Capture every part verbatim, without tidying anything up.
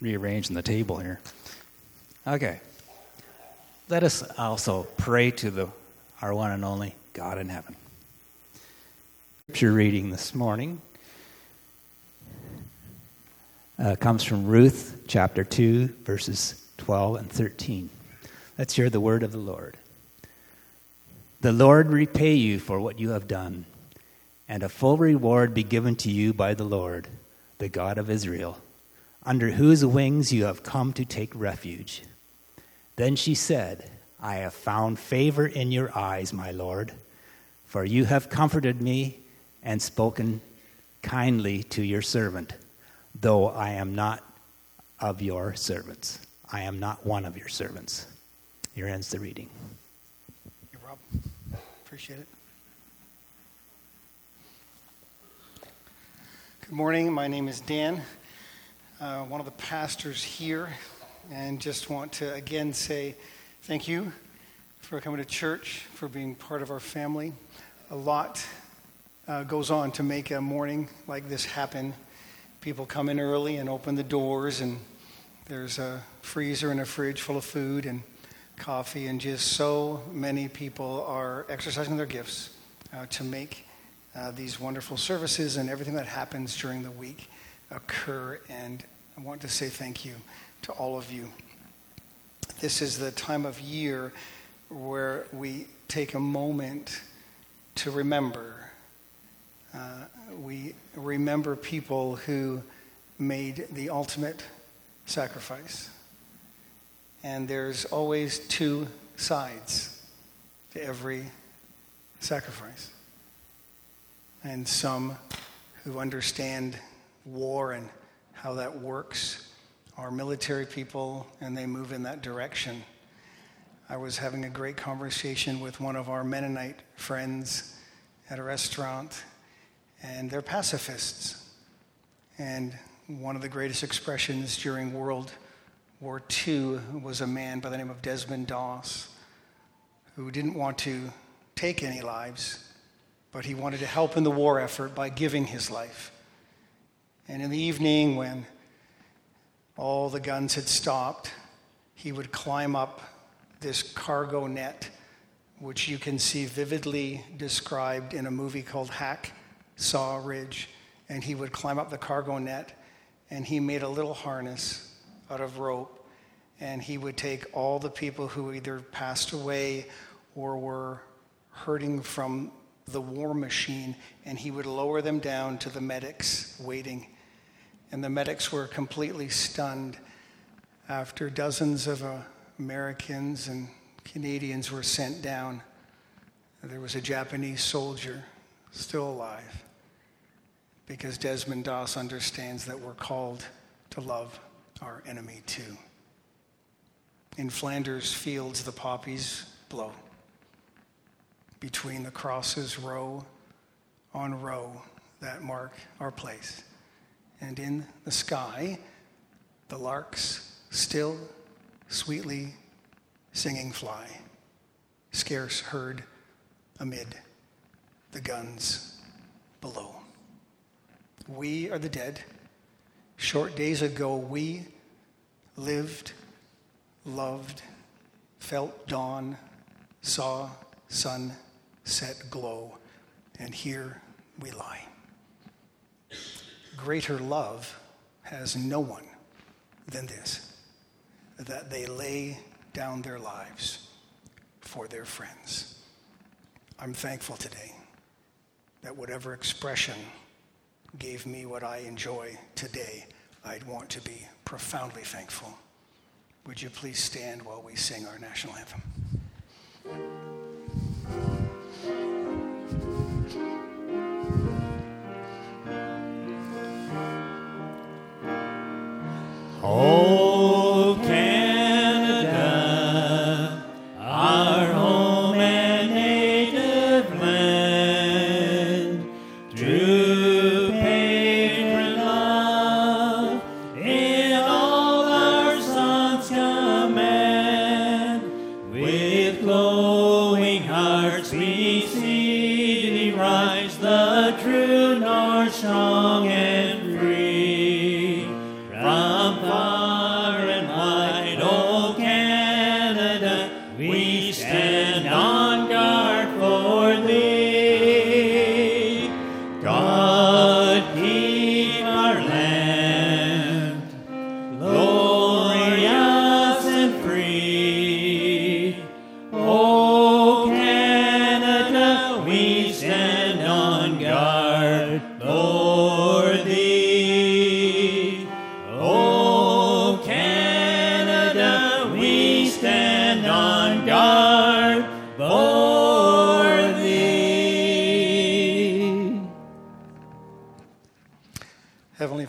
rearranging the table here. Okay. Let us also pray to the our one and only God in heaven. Scripture reading this morning uh, comes from Ruth chapter two, verses twelve and thirteen. Let's hear the word of the Lord. The Lord repay you for what you have done, and a full reward be given to you by the Lord, the God of Israel, under whose wings you have come to take refuge. Then she said, I have found favor in your eyes, my Lord, for you have comforted me and spoken kindly to your servant, though I am not of your servants. I am not one of your servants. Here ends the reading. Hey, Rob. Appreciate it. Good morning. My name is Dan, uh, one of the pastors here, and just want to again say thank you for coming to church, for being part of our family. A lot uh, goes on to make a morning like this happen. People come in early and open the doors, and there's a freezer and a fridge full of food and coffee, and just so many people are exercising their gifts uh, to make uh, these wonderful services and everything that happens during the week occur. And I want to say thank you to all of you. This is the time of year where we take a moment to remember. Uh, we remember people who made the ultimate sacrifice. And there's always two sides to every sacrifice. And some who understand war and how that works are military people, and they move in that direction. I was having a great conversation with one of our Mennonite friends at a restaurant, and they're pacifists. And one of the greatest expressions during World War Two was a man by the name of Desmond Doss, who didn't want to take any lives, but he wanted to help in the war effort by giving his life. And in the evening, when all the guns had stopped, he would climb up this cargo net, which you can see vividly described in a movie called Hacksaw Ridge. And he would climb up the cargo net, and he made a little harness out of rope, and he would take all the people who either passed away or were hurting from the war machine, and he would lower them down to the medics waiting. And the medics were completely stunned after dozens of uh, Americans and Canadians were sent down. There was a Japanese soldier still alive, because Desmond Doss understands that we're called to love our enemy too. In Flanders fields, the poppies blow. Between the crosses, row on row, that mark our place. And in the sky, the larks still sweetly singing fly, scarce heard amid the guns below. We are the dead. Short days ago, we lived, loved, felt dawn, saw sunset glow, and here we lie. Greater love has no one than this, that they lay down their lives for their friends. I'm thankful today that whatever expression gave me what I enjoy today, I'd want to be profoundly thankful. Would you please stand while we sing our national anthem? Oh, Canada, our home and native land, true patron love, in all our sons command, with glory.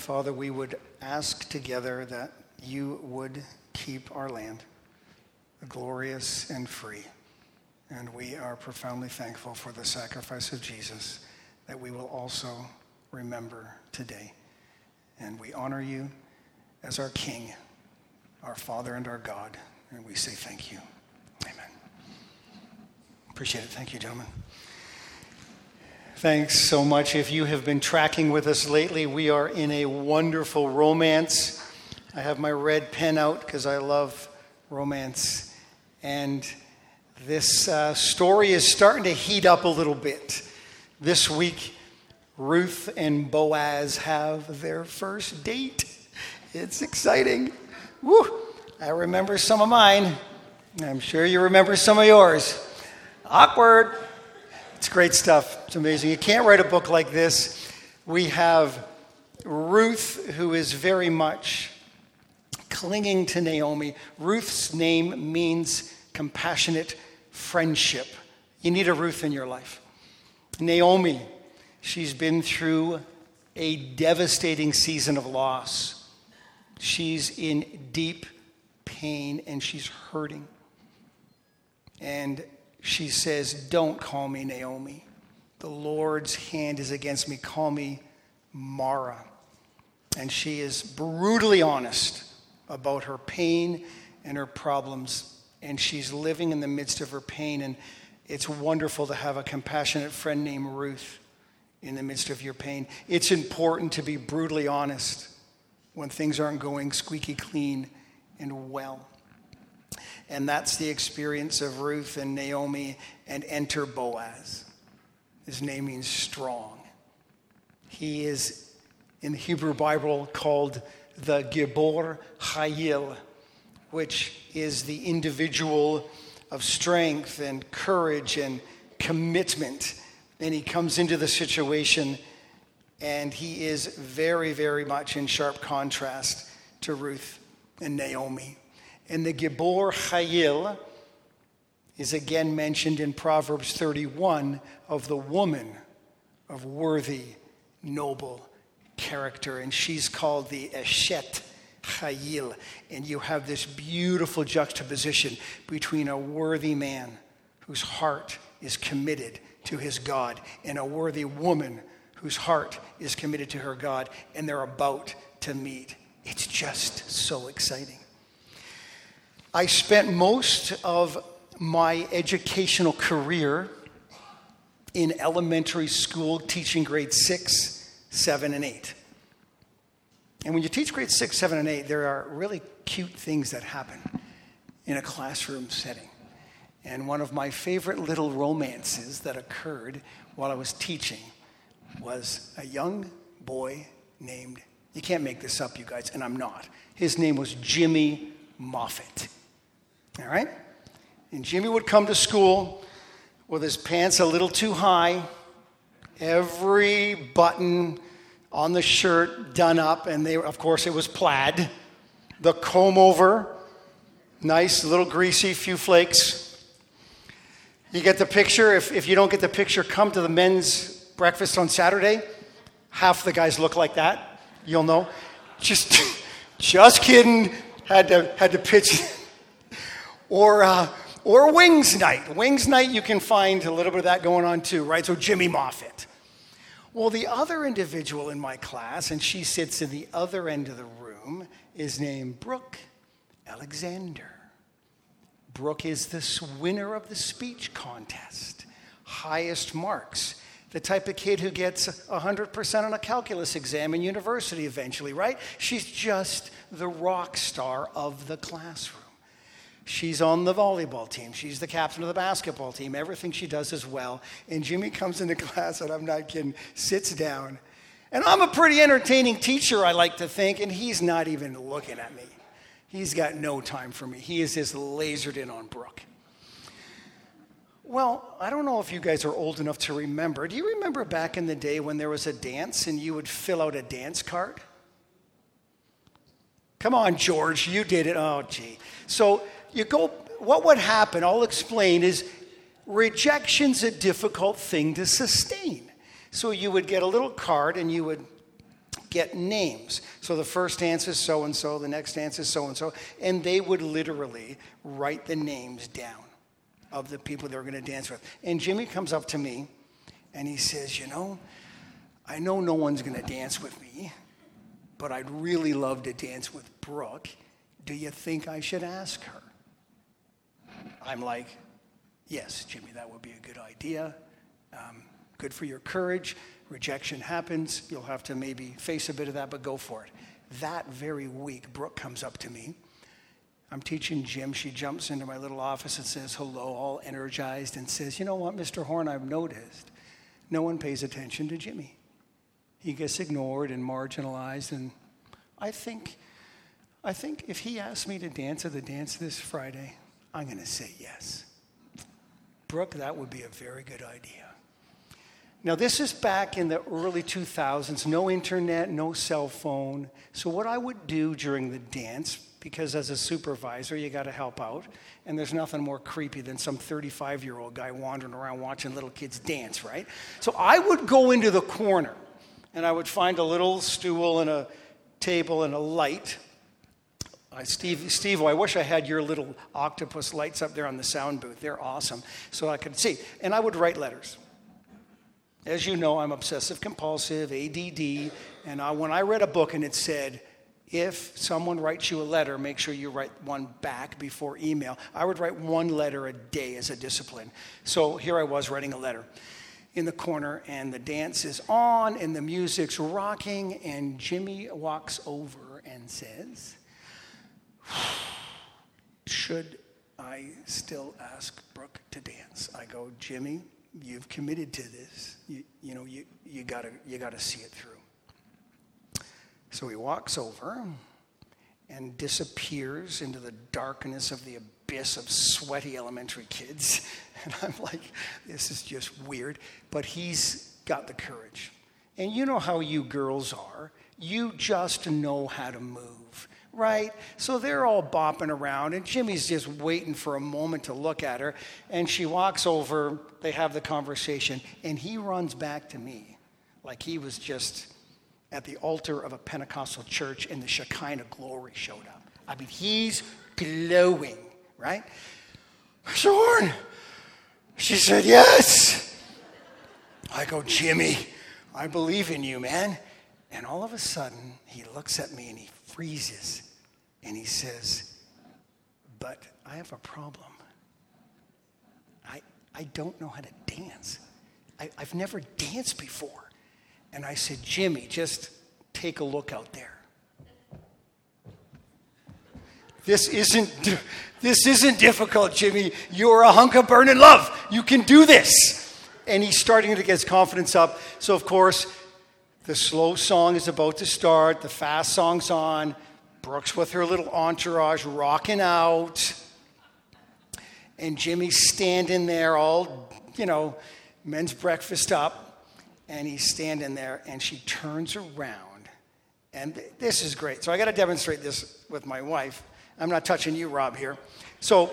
Father, we would ask together that you would keep our land glorious and free. And we are profoundly thankful for the sacrifice of Jesus that we will also remember today. And we honor you as our King, our Father and our God. And we say thank you. Amen. Appreciate it. Thank you, gentlemen. Thanks so much. If you have been tracking with us lately, we are in a wonderful romance. I have my red pen out because I love romance. And this uh, story is starting to heat up a little bit. This week, Ruth and Boaz have their first date. It's exciting. Woo! I remember some of mine. I'm sure you remember some of yours. Awkward. It's great stuff. It's amazing. You can't write a book like this. We have Ruth, who is very much clinging to Naomi. Ruth's name means compassionate friendship. You need a Ruth in your life. Naomi, she's been through a devastating season of loss. She's in deep pain and she's hurting. And she says, don't call me Naomi. The Lord's hand is against me. Call me Mara. And she is brutally honest about her pain and her problems. And she's living in the midst of her pain. And it's wonderful to have a compassionate friend named Ruth in the midst of your pain. It's important to be brutally honest when things aren't going squeaky clean and well. And that's the experience of Ruth and Naomi, and enter Boaz. His name means strong. He is, in the Hebrew Bible, called the Gibor Hayil, which is the individual of strength and courage and commitment. And he comes into the situation, and he is very, very much in sharp contrast to Ruth and Naomi. And the Gibor Hayil is again mentioned in Proverbs thirty-one of the woman of worthy, noble character. And she's called the Eshet Hayil. And you have this beautiful juxtaposition between a worthy man whose heart is committed to his God and a worthy woman whose heart is committed to her God, and they're about to meet. It's just so exciting. I spent most of my educational career in elementary school teaching grades six, seven, and eight. And when you teach grades six, seven, and eight, there are really cute things that happen in a classroom setting. And one of my favorite little romances that occurred while I was teaching was a young boy named, you can't make this up, you guys, and I'm not. His name was Jimmy Moffat. All right? And Jimmy would come to school with his pants a little too high, every button on the shirt done up, and they, of course, it was plaid. The comb over, nice, little greasy, few flakes. You get the picture. If, if you don't get the picture, come to the men's breakfast on Saturday. Half the guys look like that. You'll know. Just, just kidding. Had to, had to pitch. Or, uh, or Wings Night. Wings Night, you can find a little bit of that going on too, right? So Jimmy Moffat. Well, the other individual in my class, and she sits in the other end of the room, is named Brooke Alexander. Brooke is the winner of the speech contest. Highest marks. The type of kid who gets one hundred percent on a calculus exam in university eventually, right? She's just the rock star of the classroom. She's on the volleyball team. She's the captain of the basketball team. Everything she does is well. And Jimmy comes into class, and I'm not kidding, sits down. And I'm a pretty entertaining teacher, I like to think, and he's not even looking at me. He's got no time for me. He is just lasered in on Brooke. Well, I don't know if you guys are old enough to remember. Do you remember back in the day when there was a dance and you would fill out a dance card? Come on, George, you did it. Oh, gee. So you go, what would happen, I'll explain, is rejection's a difficult thing to sustain. So you would get a little card and you would get names. So the first dance is so-and-so, the next dance is so-and-so, and they would literally write the names down of the people they were going to dance with. And Jimmy comes up to me, and he says, you know, I know no one's going to dance with me, but I'd really love to dance with Brooke. Do you think I should ask her? I'm like, yes, Jimmy, that would be a good idea. Um, good for your courage. Rejection happens. You'll have to maybe face a bit of that, but go for it. That very week, Brooke comes up to me. I'm teaching gym. She jumps into my little office and says hello, all energized, and says, you know what, Mister Horn, I've noticed no one pays attention to Jimmy. He gets ignored and marginalized, and I think, I think if he asked me to dance at the dance this Friday, I'm going to say yes. Brooke, that would be a very good idea. Now, this is back in the early two thousands, no internet, no cell phone. So what I would do during the dance, because as a supervisor, you got to help out, and there's nothing more creepy than some thirty-five-year-old guy wandering around watching little kids dance, right? So I would go into the corner, and I would find a little stool and a table and a light. Uh, Steve, Steve, I wish I had your little octopus lights up there on the sound booth. They're awesome, so I could see. And I would write letters. As you know, I'm obsessive compulsive, A D D, and I, when I read a book and it said, if someone writes you a letter, make sure you write one back before email. I would write one letter a day as a discipline. So here I was writing a letter in the corner, and the dance is on, and the music's rocking, and Jimmy walks over and says, should I still ask Brooke to dance? I go, Jimmy, you've committed to this. You, you know, you, you gotta you gotta see it through. So he walks over and disappears into the darkness of the abyss of sweaty elementary kids. And I'm like, this is just weird. But he's got the courage. And you know how you girls are. You just know how to move, right? So they're all bopping around, and Jimmy's just waiting for a moment to look at her. And she walks over, they have the conversation, and he runs back to me like he was just at the altar of a Pentecostal church and the Shekinah glory showed up. I mean, he's glowing, right? Mister Horn, she said, yes. I go, Jimmy, I believe in you, man. And all of a sudden, he looks at me and he freezes. And he says, but I have a problem. I I don't know how to dance. I, I've never danced before. And I said, Jimmy, just take a look out there. This isn't this isn't difficult, Jimmy. You're a hunk of burning love. You can do this. And he's starting to get his confidence up. So, of course, the slow song is about to start. The fast song's on. Brooke's with her little entourage rocking out. And Jimmy's standing there all, you know, men's breakfast up. And he's standing there, and she turns around. And th- this is great. So I got to demonstrate this with my wife. I'm not touching you, Rob, here. So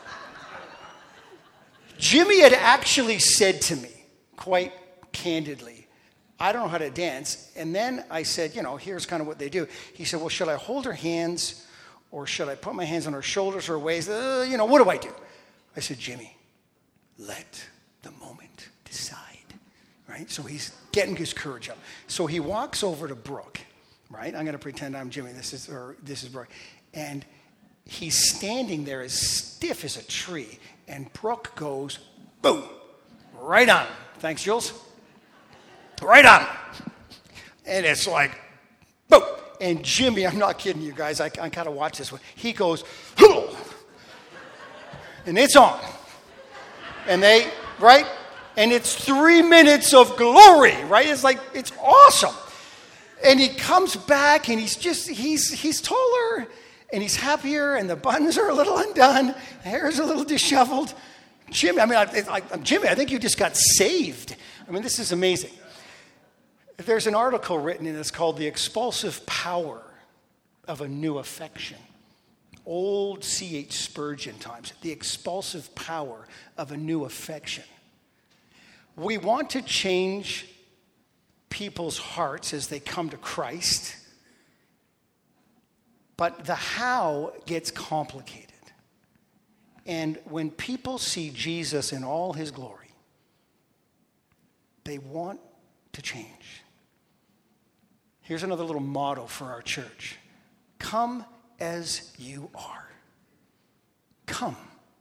Jimmy had actually said to me, quite candidly, I don't know how to dance. And then I said, you know, here's kind of what they do. He said, well, should I hold her hands, or should I put my hands on her shoulders or waist? Uh, you know, what do I do? I said, Jimmy, let the moment decide. Right? So he's getting his courage up. So he walks over to Brooke, right? I'm going to pretend I'm Jimmy. This is or this is Brooke. And he's standing there as stiff as a tree. And Brooke goes, boom, right on. Thanks, Jules. Right on. And it's like, boom. And Jimmy, I'm not kidding you guys. I, I kind of watch this one. He goes, Hoo! And it's on. And they, right? And it's three minutes of glory, right? It's like, it's awesome. And he comes back, and he's just, he's he's taller, and he's happier, and the buttons are a little undone, the hair's a little disheveled. Jimmy, I mean, I, I, Jimmy, I think you just got saved. I mean, this is amazing. There's an article written, and it's called The Expulsive Power of a New Affection. Old C H Spurgeon times. The expulsive power of a new affection. We want to change people's hearts as they come to Christ. But the how gets complicated. And when people see Jesus in all his glory, they want to change. Here's another little motto for our church. Come as you are. Come.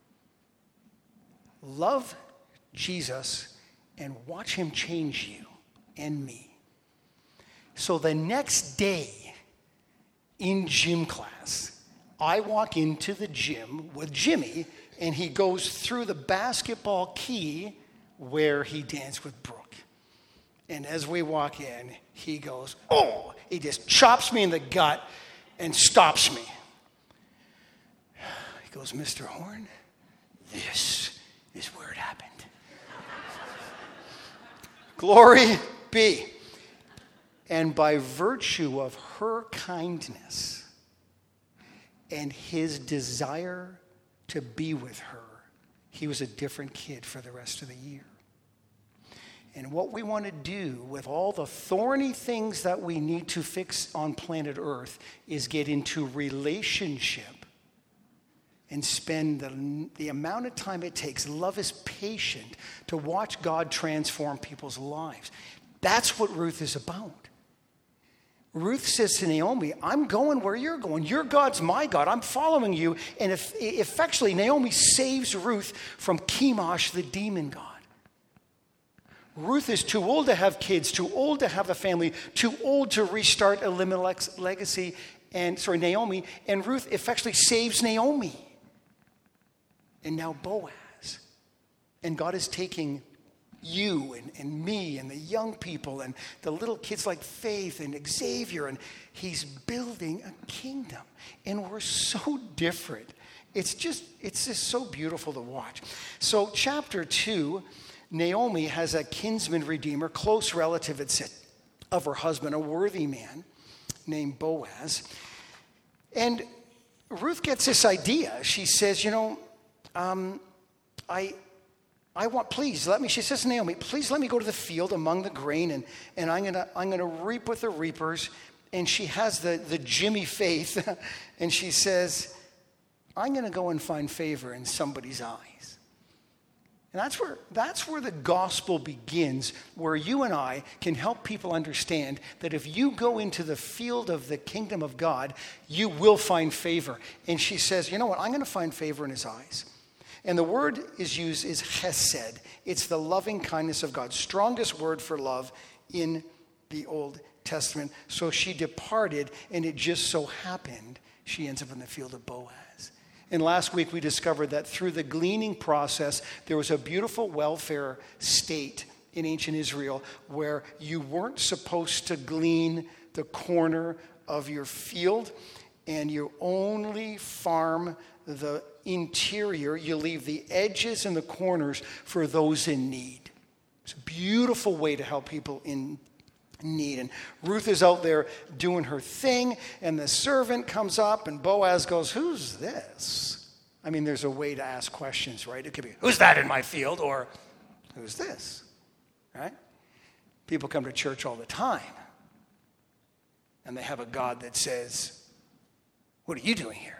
Love Jesus and watch him change you and me. So the next day in gym class, I walk into the gym with Jimmy, and he goes through the basketball key where he danced with Brooke. And as we walk in, he goes, oh, he just chops me in the gut and stops me. He goes, Mister Horn, this is where it happened. Glory be. And by virtue of her kindness and his desire to be with her, he was a different kid for the rest of the year. And what we want to do with all the thorny things that we need to fix on planet Earth is get into relationship and spend the, the amount of time it takes. Love is patient to watch God transform people's lives. That's what Ruth is about. Ruth says to Naomi, I'm going where you're going. Your God's my God. I'm following you. And if, effectually, Naomi saves Ruth from Chemosh, the demon god. Ruth is too old to have kids, too old to have a family, too old to restart Elimelech's legacy, and sorry, Naomi. And Ruth effectually saves Naomi. And now Boaz. And God is taking you and, and me and the young people and the little kids like Faith and Xavier, and he's building a kingdom. And we're so different. It's just, it's just so beautiful to watch. So chapter two, Naomi has a kinsman redeemer, close relative, it said, of her husband, a worthy man named Boaz. And Ruth gets this idea. She says, you know, um, I... I want, please let me, she says to Naomi, please let me go to the field among the grain, and, and I'm gonna I'm gonna reap with the reapers. And she has the, the Jimmy faith, and she says, I'm gonna go and find favor in somebody's eyes. And that's where that's where the gospel begins, where you and I can help people understand that if you go into the field of the kingdom of God, you will find favor. And she says, you know what, I'm gonna find favor in his eyes. And the word is used is chesed. It's the loving kindness of God. Strongest word for love in the Old Testament. So she departed, and it just so happened she ends up in the field of Boaz. And last week we discovered that through the gleaning process, there was a beautiful welfare state in ancient Israel where you weren't supposed to glean the corner of your field, and you only farm the interior. You leave the edges and the corners for those in need. It's a beautiful way to help people in need. And Ruth is out there doing her thing, and the servant comes up, and Boaz goes, who's this? I mean, there's a way to ask questions, right? It could be, who's that in my field? Or, who's this? Right? People come to church all the time, and they have a God that says, what are you doing here?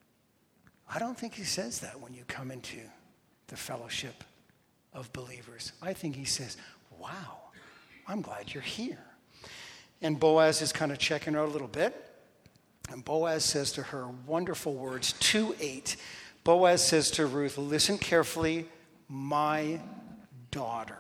I don't think he says that when you come into the fellowship of believers. I think he says, wow, I'm glad you're here. And Boaz is kind of checking her out a little bit. And Boaz says to her wonderful words, two eight. Boaz says to Ruth, listen carefully, my daughter.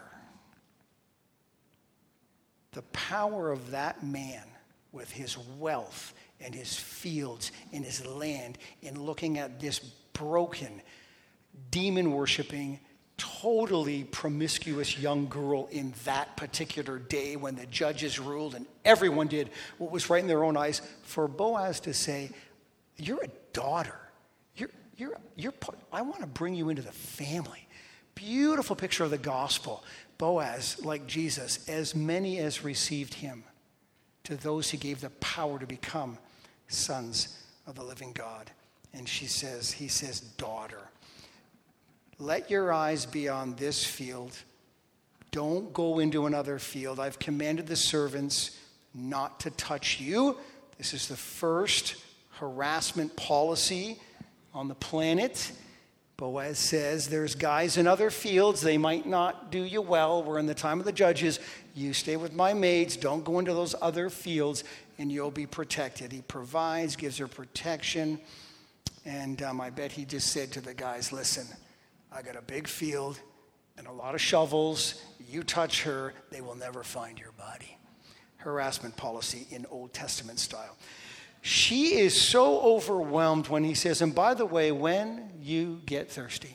The power of that man with his wealth and his fields and his land, and looking at this broken, demon-worshiping, totally promiscuous young girl in that particular day when the judges ruled and everyone did what was right in their own eyes, for Boaz to say, you're a daughter. You're, you're, you're, I want to bring you into the family. Beautiful picture of the gospel. Boaz, like Jesus, as many as received him, to those he gave the power to become sons of the living God. And she says, he says, daughter, let your eyes be on this field don't go into another field. I've commanded the servants not to touch you. This is the first harassment policy on the planet. Boaz says, there's guys in other fields. They might not do you well. We're in the time of the judges. You stay with my maids. Don't go into those other fields, and you'll be protected. He provides, gives her protection. And um, I bet he just said to the guys, listen, I got a big field and a lot of shovels. You touch her, they will never find your body. Harassment policy in Old Testament style. She is so overwhelmed when he says, and by the way, when you get thirsty,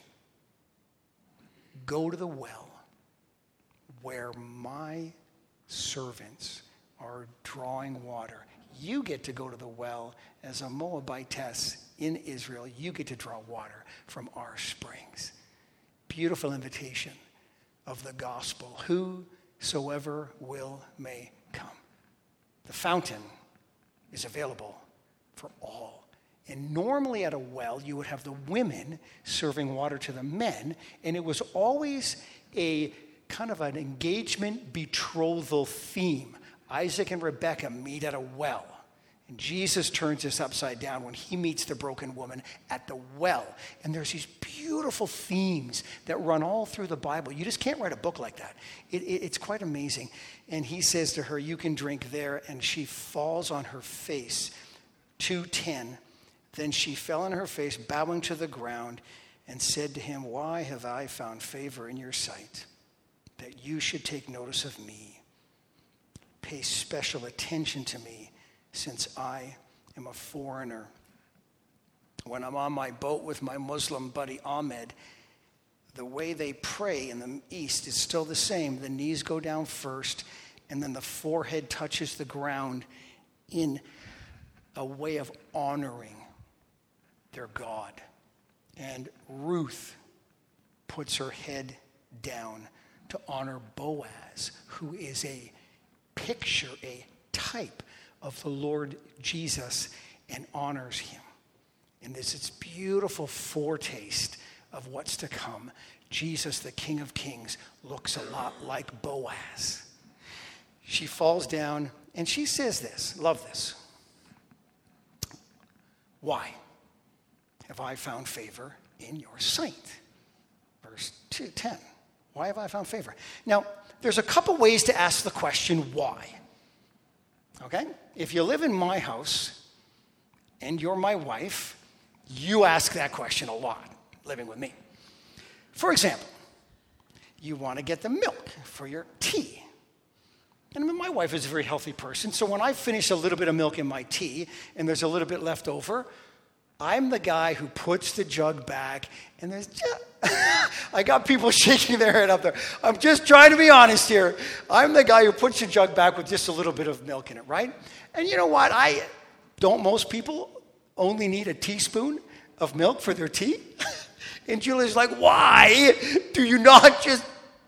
go to the well where my servants are drawing water. You get to go to the well as a Moabitess in Israel. You get to draw water from our springs. Beautiful invitation of the gospel. Whosoever will may come. The fountain is available for all. And normally at a well, you would have the women serving water to the men, and it was always a kind of an engagement betrothal theme. Isaac and Rebekah meet at a well. And Jesus turns this upside down when he meets the broken woman at the well. And there's these beautiful themes that run all through the Bible. You just can't write a book like that. It, it, it's quite amazing. And he says to her, you can drink there. And she falls on her face. two ten. Then she fell on her face, bowing to the ground, and said to him, why have I found favor in your sight, that you should take notice of me? Pay special attention to me, since I am a foreigner. When I'm on my boat with my Muslim buddy Ahmed, the way they pray in the East is still the same. The knees go down first, and then the forehead touches the ground in a way of honoring their God. And Ruth puts her head down to honor Boaz, who is a picture, a type of the Lord Jesus, and honors him. And there's this beautiful foretaste of what's to come. Jesus, the King of Kings, looks a lot like Boaz. She falls down and she says this, love this. Why have I found favor in your sight? Verse two ten. Why have I found favor? Now, there's a couple ways to ask the question, why? Okay? If you live in my house and you're my wife, you ask that question a lot, living with me. For example, you want to get the milk for your tea. And I mean, my wife is a very healthy person, so when I finish a little bit of milk in my tea and there's a little bit left over, I'm the guy who puts the jug back, and there's just, I got people shaking their head up there. I'm just trying to be honest here. I'm the guy who puts the jug back with just a little bit of milk in it, right? And you know what? I don't most people only need a teaspoon of milk for their tea? And Julia's like, why do you not just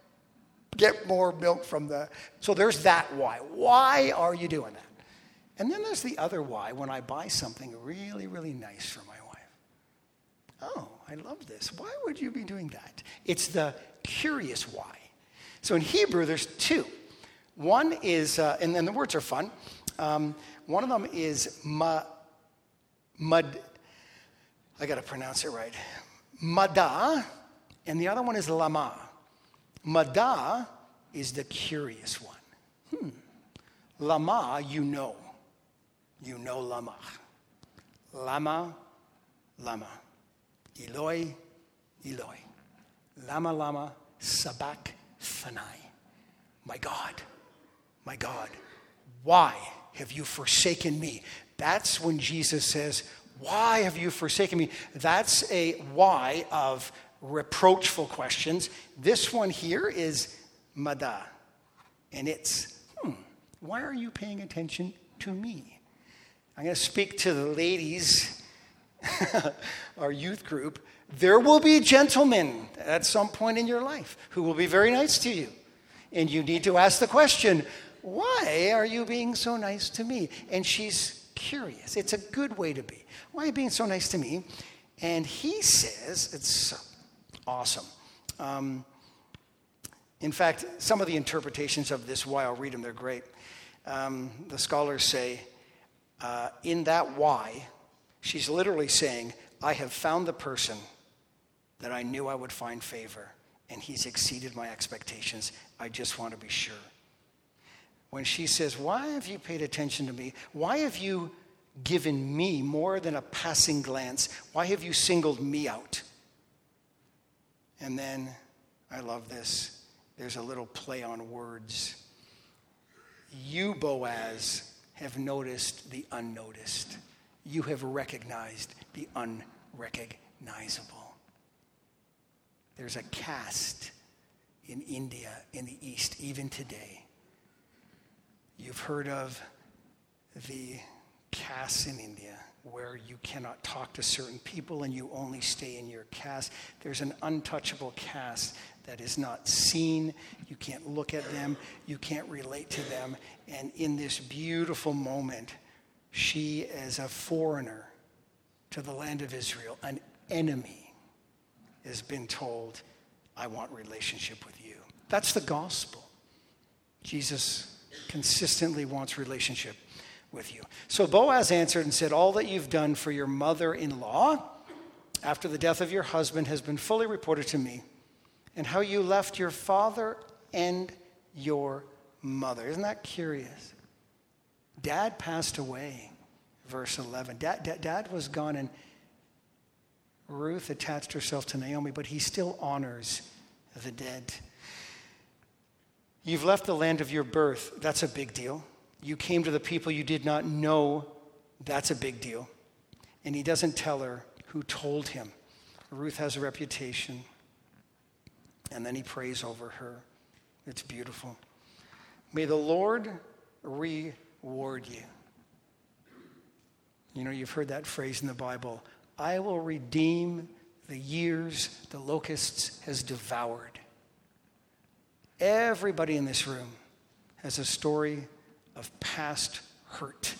get more milk from the... So there's that why. Why are you doing that? And then there's the other why, when I buy something really, really nice for my wife. Oh, I love this. Why would you be doing that? It's the curious why. So in Hebrew, there's two. One is, uh, and then the words are fun. Um, one of them is ma, mad, I got to pronounce it right. Mada, and the other one is lama. Mada is the curious one. Hmm. Lama, you know. You know lama. Lama, lama. Eloi, Eloi. Lama, lama, sabak, fanai. My God, my God, why have you forsaken me? That's when Jesus says, why have you forsaken me? That's a why of reproachful questions. This one here is mada. And it's, hmm, why are you paying attention to me? I'm going to speak to the ladies, our youth group. There will be gentlemen at some point in your life who will be very nice to you. And you need to ask the question, why are you being so nice to me? And she's curious. It's a good way to be. Why are you being so nice to me? And he says, it's awesome. Um, In fact, some of the interpretations of this why, I'll read them, they're great. Um, the scholars say, uh, in that why, she's literally saying, I have found the person that I knew I would find favor, and he's exceeded my expectations. I just want to be sure. When she says, why have you paid attention to me? Why have you given me more than a passing glance? Why have you singled me out? And then, I love this, there's a little play on words. You, Boaz, have noticed the unnoticed. You have recognized the unrecognizable. There's a caste in India, in the East, even today. You've heard of the castes in India where you cannot talk to certain people and you only stay in your caste. There's an untouchable caste that is not seen. You can't look at them. You can't relate to them. And in this beautiful moment, she, as a foreigner to the land of Israel, an enemy, has been told, I want relationship with you. That's the gospel. Jesus consistently wants relationship with you. So Boaz answered and said, all that you've done for your mother-in-law after the death of your husband has been fully reported to me, and how you left your father and your mother. Isn't that curious? Dad passed away, verse eleven. Dad, dad, dad was gone, and Ruth attached herself to Naomi, but he still honors the dead. You've left the land of your birth. That's a big deal. You came to the people you did not know. That's a big deal. And he doesn't tell her who told him. Ruth has a reputation. And then he prays over her. It's beautiful. May the Lord reward you. You know, you've heard that phrase in the Bible. I will redeem the years the locusts has devoured. Everybody in this room has a story of past hurt.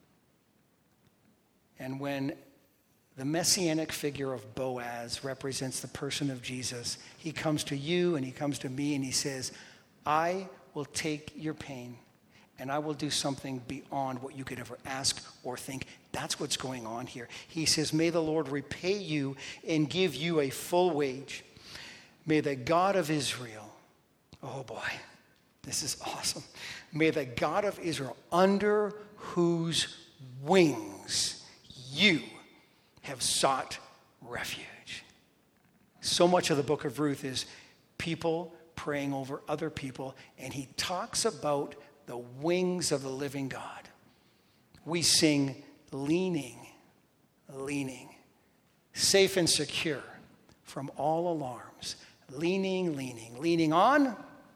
And when the messianic figure of Boaz represents the person of Jesus, he comes to you and he comes to me and he says, I will take your pain and I will do something beyond what you could ever ask or think. That's what's going on here. He says, may the Lord repay you and give you a full wage. May the God of Israel, oh boy, this is awesome. May the God of Israel, under whose wings you have sought refuge. So much of the book of Ruth is people praying over other people, and he talks about the wings of the living God. We sing leaning, leaning, safe and secure from all alarms. Leaning, leaning, leaning on.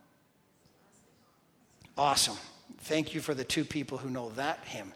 Awesome. Thank you for the two people who know that hymn.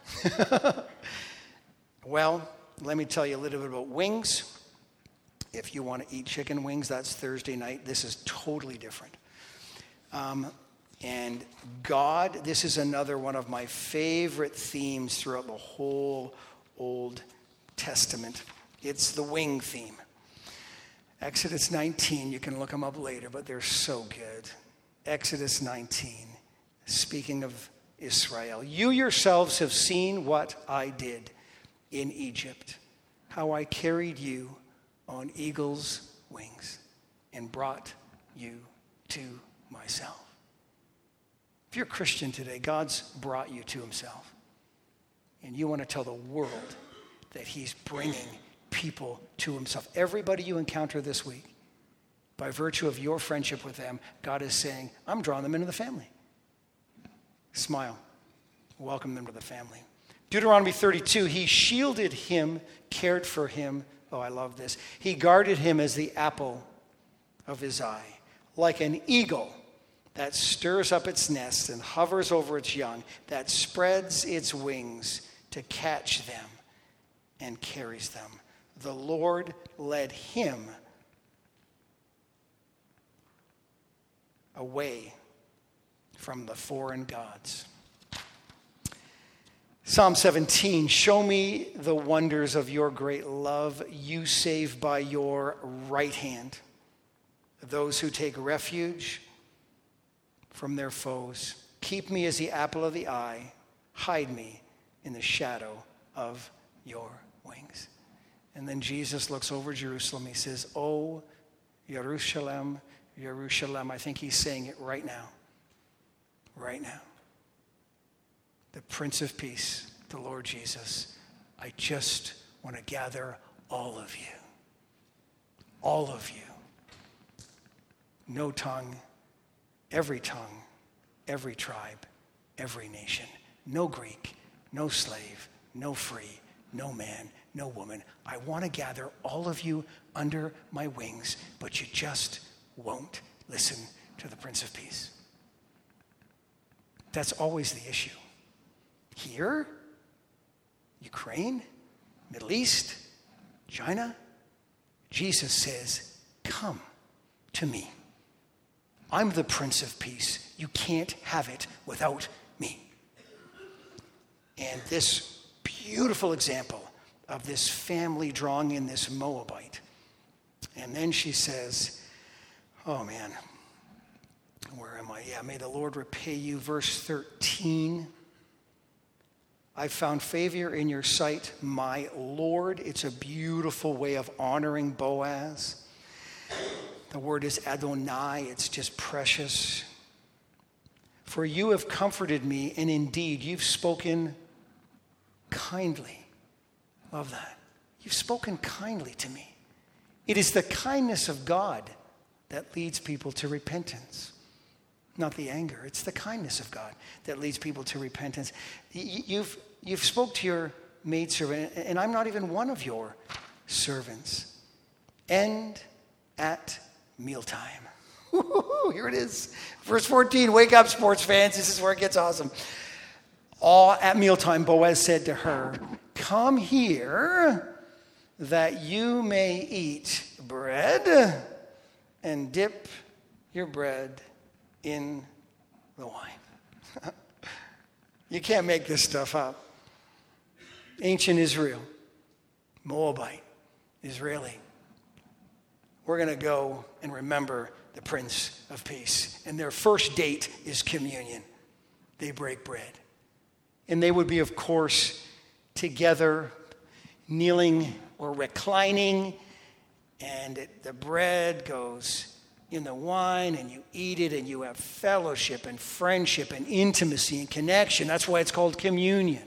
Well, let me tell you a little bit about wings. If you want to eat chicken wings, that's Thursday night. This is totally different. Um, and God, this is another one of my favorite themes throughout the whole Old Testament. It's the wing theme. Exodus nineteen, you can look them up later, but they're so good. Exodus nineteen, speaking of Israel. You yourselves have seen what I did in Egypt, how I carried you on eagle's wings and brought you to myself. If you're a Christian today, God's brought you to himself. And you want to tell the world that he's bringing people to himself. Everybody you encounter this week, by virtue of your friendship with them, God is saying, I'm drawing them into the family. Smile. Welcome them to the family. Deuteronomy thirty-two, he shielded him, cared for him. Oh, I love this. He guarded him as the apple of his eye, like an eagle that stirs up its nest and hovers over its young, that spreads its wings to catch them and carries them. The Lord led him away from the foreign gods. Psalm seventeen, show me the wonders of your great love. You save by your right hand those who take refuge from their foes. Keep me as the apple of the eye. Hide me in the shadow of your wings. And then Jesus looks over Jerusalem. He says, "Oh, Jerusalem, Jerusalem." I think he's saying it right now. Right now. The Prince of Peace, the Lord Jesus. I just want to gather all of you. All of you. No tongue, every tongue, every tribe, every nation. No Greek, no slave, no free, no man, no woman. I want to gather all of you under my wings, but you just won't listen to the Prince of Peace. That's always the issue. Here, Ukraine, Middle East, China, Jesus says, "Come to me. I'm the Prince of Peace. You can't have it without me." And this beautiful example of this family drawing in this Moabite. And then she says, oh man, where am I? Yeah, may the Lord repay you. Verse thirteen. I found favor in your sight, my Lord. It's a beautiful way of honoring Boaz. The word is Adonai. It's just precious. For you have comforted me, and indeed you've spoken kindly. Love that. You've spoken kindly to me. It is the kindness of God that leads people to repentance. Not the anger. It's the kindness of God that leads people to repentance. You've, you've spoke to your maidservant, and I'm not even one of your servants. And at mealtime. Here it is. Verse fourteen, wake up, sports fans. This is where it gets awesome. All at mealtime, Boaz said to her, "Come here that you may eat bread and dip your bread in the wine." You can't make this stuff up. Ancient Israel, Moabite, Israeli. We're going to go and remember the Prince of Peace. And their first date is communion. They break bread. And they would be, of course, together, kneeling or reclining. And it, the bread goes in the wine, and you eat it, and you have fellowship and friendship and intimacy and connection. That's why it's called communion.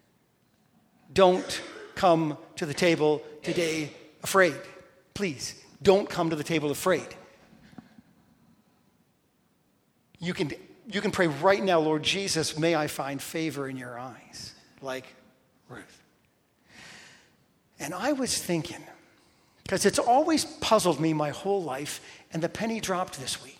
Don't come to the table today afraid. Please, don't come to the table afraid. You can, you can pray right now, Lord Jesus, may I find favor in your eyes, like Ruth. And I was thinking, because it's always puzzled me my whole life, and the penny dropped this week.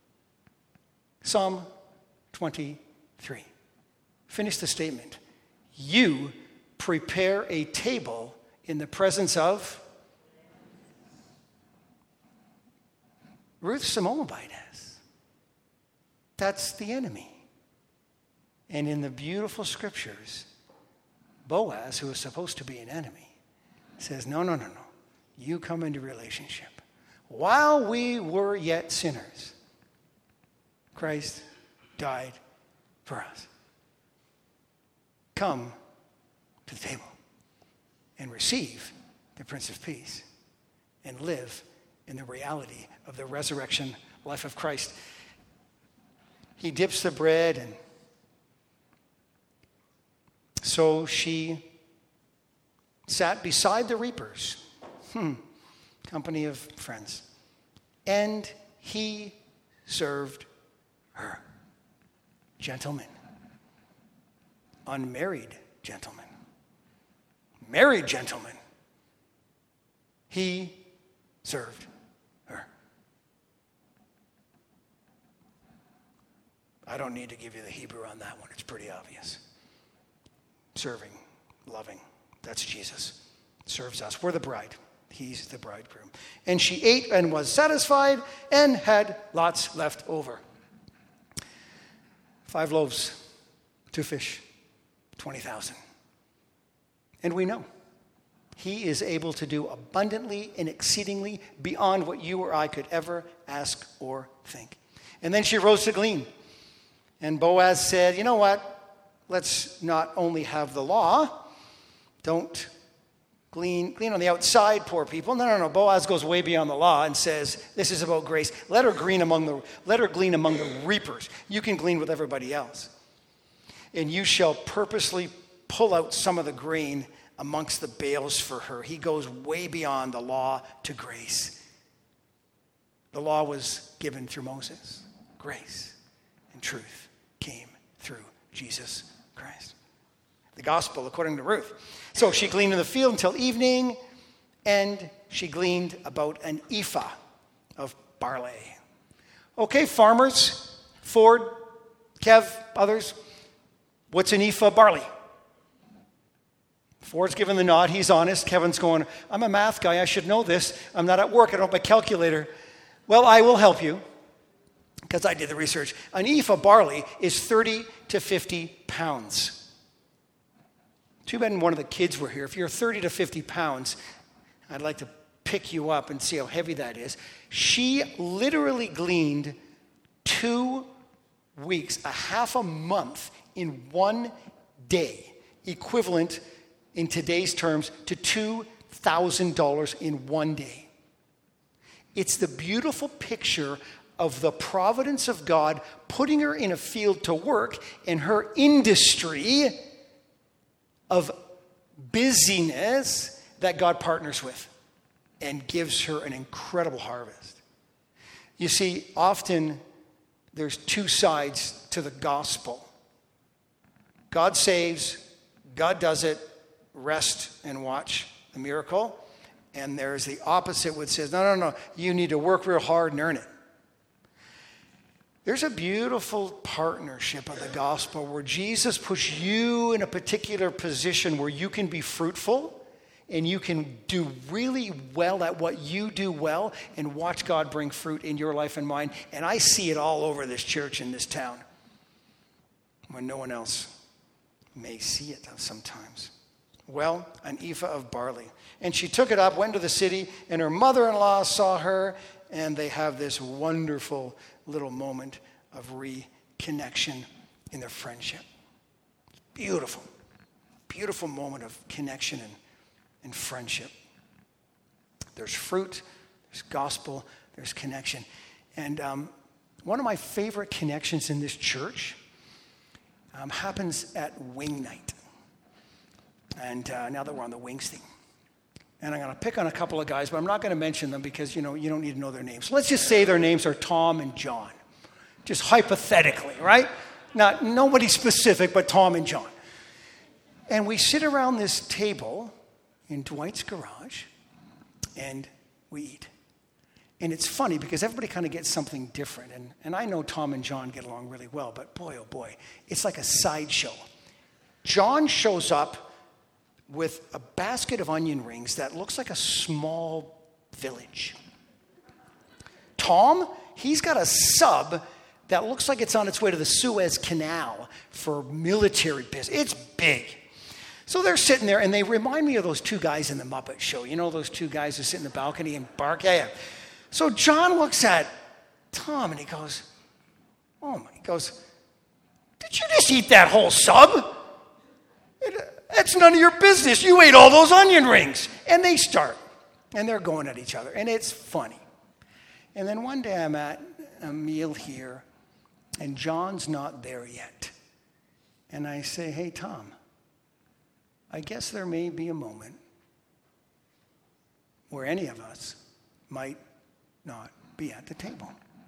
Psalm twenty-three. Finish the statement. You prepare a table in the presence of Ruth's a Moabitess. That's the enemy. And in the beautiful scriptures, Boaz, who is supposed to be an enemy, says, no, no, no, no. You come into relationship. While we were yet sinners, Christ died for us. Come to the table and receive the Prince of Peace and live in the reality of the resurrection life of Christ. He dips the bread, and so she sat beside the reapers, hmm, company of friends, and he served her. Gentlemen, unmarried gentlemen, married gentlemen, he served her. I don't need to give you the Hebrew on that one. It's pretty obvious. Serving, loving. That's Jesus. Serves us. We're the bride. He's the bridegroom. And she ate and was satisfied and had lots left over. Five loaves, two fish, twenty thousand. And we know he is able to do abundantly and exceedingly beyond what you or I could ever ask or think. And then she rose to glean. And Boaz said, you know what? Let's not only have the law. Don't glean, glean on the outside, poor people. No, no, no. Boaz goes way beyond the law and says, this is about grace. Let her glean among the, let her glean among the reapers. You can glean with everybody else. And you shall purposely pull out some of the grain amongst the bales for her. He goes way beyond the law to grace. The law was given through Moses. Grace and truth came through Jesus Christ. The gospel according to Ruth. So she gleaned in the field until evening, and she gleaned about an ephah of barley. Okay, farmers, Ford, Kev, others, what's an ephah of barley? Ford's giving the nod. He's honest. Kevin's going, I'm a math guy. I should know this. I'm not at work. I don't have my calculator. Well, I will help you because I did the research. An ephah of barley is thirty to fifty pounds. Too bad one of the kids were here. If you're thirty to fifty pounds, I'd like to pick you up and see how heavy that is. She literally gleaned two weeks, a half a month in one day, equivalent in today's terms to two thousand dollars in one day. It's the beautiful picture of the providence of God putting her in a field to work in her industry of busyness that God partners with and gives her an incredible harvest. You see, often there's two sides to the gospel. God saves, God does it, rest and watch the miracle. And there's the opposite which says, no, no, no, you need to work real hard and earn it. There's a beautiful partnership of the gospel where Jesus puts you in a particular position where you can be fruitful and you can do really well at what you do well and watch God bring fruit in your life and mine. And I see it all over this church in this town when no one else may see it sometimes. Well, an ephah of barley. And she took it up, went to the city, and her mother-in-law saw her, and they have this wonderful little moment of reconnection in their friendship. Beautiful, beautiful moment of connection and, and friendship. There's fruit, there's gospel, there's connection. And um, one of my favorite connections in this church um, happens at Wing Night. And uh, now that we're on the Wings thing. And I'm going to pick on a couple of guys, but I'm not going to mention them because, you know, you don't need to know their names. So let's just say their names are Tom and John. Just hypothetically, right? Not nobody specific, but Tom and John. And we sit around this table in Dwight's garage, and we eat. And it's funny because everybody kind of gets something different. And, and I know Tom and John get along really well, but boy, oh boy, it's like a sideshow. John shows up with a basket of onion rings that looks like a small village. Tom, he's got a sub that looks like it's on its way to the Suez Canal for military business. It's big. So they're sitting there, and they remind me of those two guys in the Muppet Show. You know those two guys who sit in the balcony and bark? Yeah, yeah. So John looks at Tom, and he goes, oh my, he goes, did you just eat that whole sub? It, That's none of your business. You ate all those onion rings. And they start. And they're going at each other. And it's funny. And then one day I'm at a meal here. And John's not there yet. And I say, hey, Tom, I guess there may be a moment where any of us might not be at the table.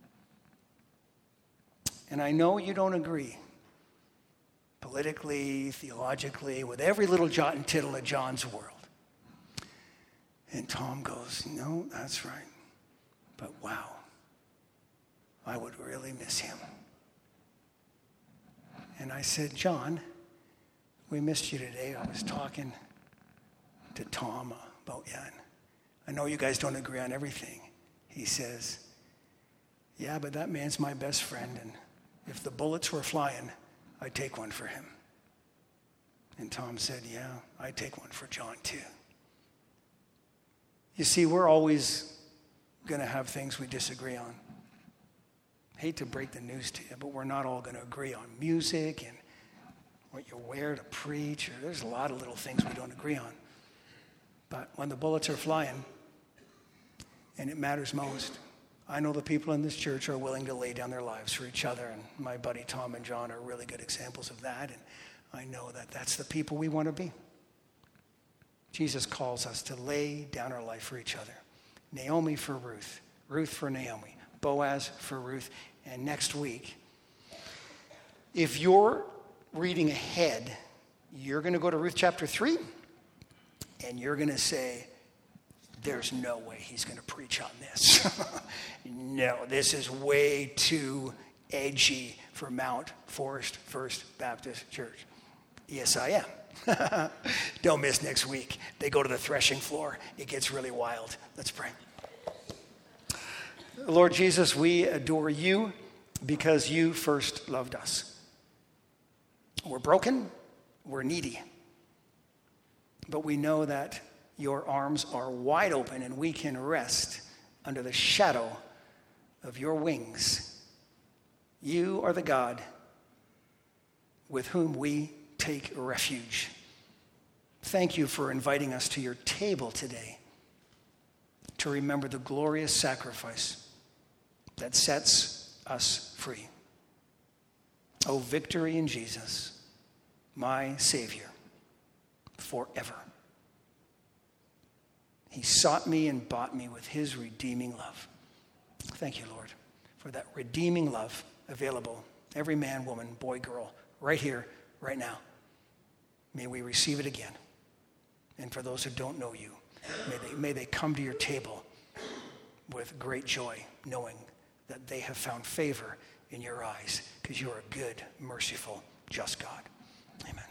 And I know you don't agree. Politically, theologically, with every little jot and tittle of John's world. And Tom goes, no, that's right. But wow, I would really miss him. And I said, John, we missed you today. I was talking to Tom about you. I know you guys don't agree on everything. He says, yeah, but that man's my best friend. And if the bullets were flying, I'd take one for him. And Tom said, yeah, I'd take one for John too. You see, we're always going to have things we disagree on. hate to break the news to you, but we're not all going to agree on music and what you wear to preach. Or there's a lot of little things we don't agree on. But when the bullets are flying, and it matters most, I know the people in this church are willing to lay down their lives for each other, and my buddy Tom and John are really good examples of that, and I know that that's the people we want to be. Jesus calls us to lay down our life for each other. Naomi for Ruth, Ruth for Naomi, Boaz for Ruth, and next week, if you're reading ahead, you're going to go to Ruth chapter three, and you're going to say, there's no way he's going to preach on this. No, this is way too edgy for Mount Forest First Baptist Church. Yes, I am. Don't miss next week. They go to the threshing floor. It gets really wild. Let's pray. Lord Jesus, we adore you because you first loved us. We're broken. We're needy. But we know that your arms are wide open and we can rest under the shadow of your wings. You are the God with whom we take refuge. Thank you for inviting us to your table today to remember the glorious sacrifice that sets us free. Oh, victory in Jesus, my Savior, forever. He sought me and bought me with his redeeming love. Thank you, Lord, for that redeeming love available. Every man, woman, boy, girl, right here, right now. May we receive it again. And for those who don't know you, may they, may they come to your table with great joy, knowing that they have found favor in your eyes, because you are a good, merciful, just God. Amen.